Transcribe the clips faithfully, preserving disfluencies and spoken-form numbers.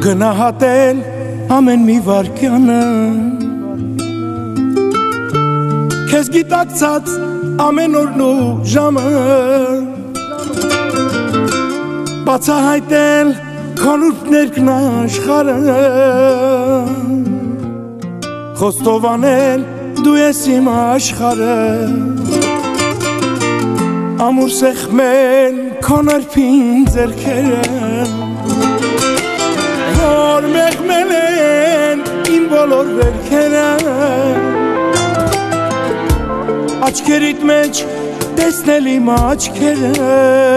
գնահատել ամեն մի վարկյանը քեզ գիտակցած ամեն օրն ու ժամը բացահայտել քո նուրբ ներքն աշխարհը խոստովանել դու ես իմ աշխարհը ամուր սեղմել քո նրբին ձեռքերը որ մեղմել են իմ բոլոր վերքերը աչքերիդ մեջ տեսնել իմ աչքերը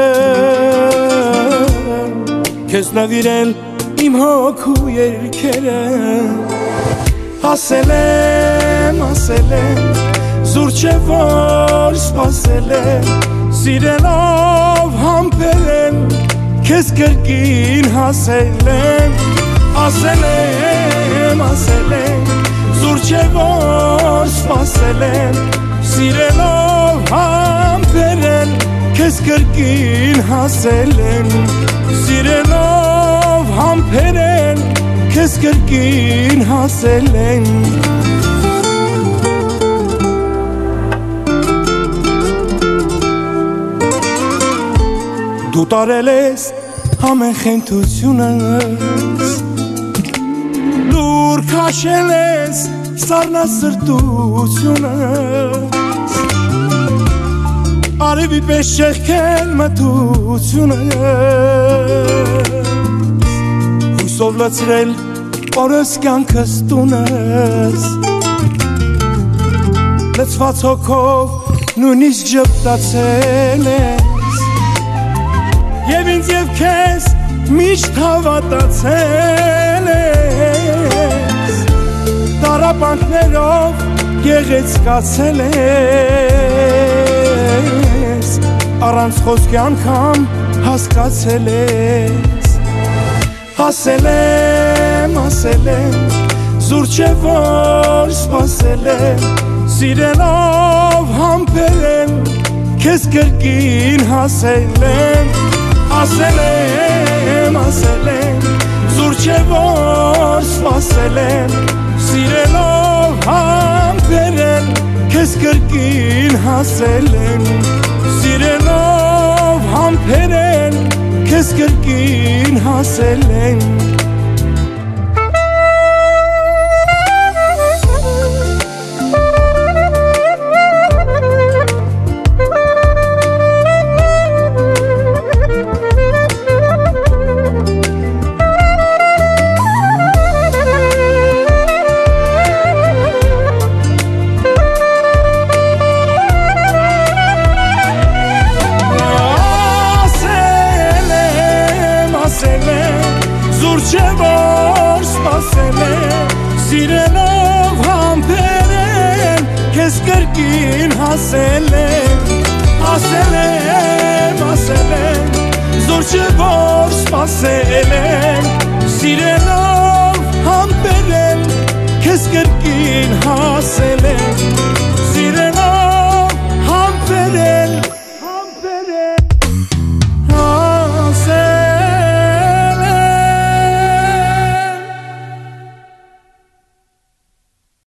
քեզ նվիրել իմ հոգու երգերը ասել եմ, ասել եմ զուր չէ որ սպասել եմ սիրելով համբերել քեզ կրկին հասել եմ ասել եմ, ասել եմ զուր չէ որ սպասել եմ սիրելով համբերել քեզ կրկին հասել եմ սիրելով համբերել քեզ կրկին հասել եմ դու տարել ես ամեն խենթությունս դուր քաշել ես սառնասրտությունս արևի պես շեղքել մթությունս հույսով լցրել օրս կյանքս տունս լցված հոգով նույնիսկ ժպտացել ես և ինձ և քեզ միշտ հավատացել ես տառապանքներով գեղեցկացել ես առանց խոսքի անգամ հասկացել ես ասել եմ, ասել եմ զուր չէ որ սպասել եմ սիրելով համբերել քեզ կրկին հասել եմ ասել եմ, ասել եմ զուր չէ որ սպասել եմ սիրելով համբերել քեզ կրկին հասել եմ սիրելով համբերել քեզ կրկին հասել եմ զուր չէ որ սպասել եմ սիրելով համբերել քեզ կրկին հասել եմ ասել եմ, ասել եմ զուր չէ որ սպասել եմ սիրելով համբերել քեզ կրկին հասել եմ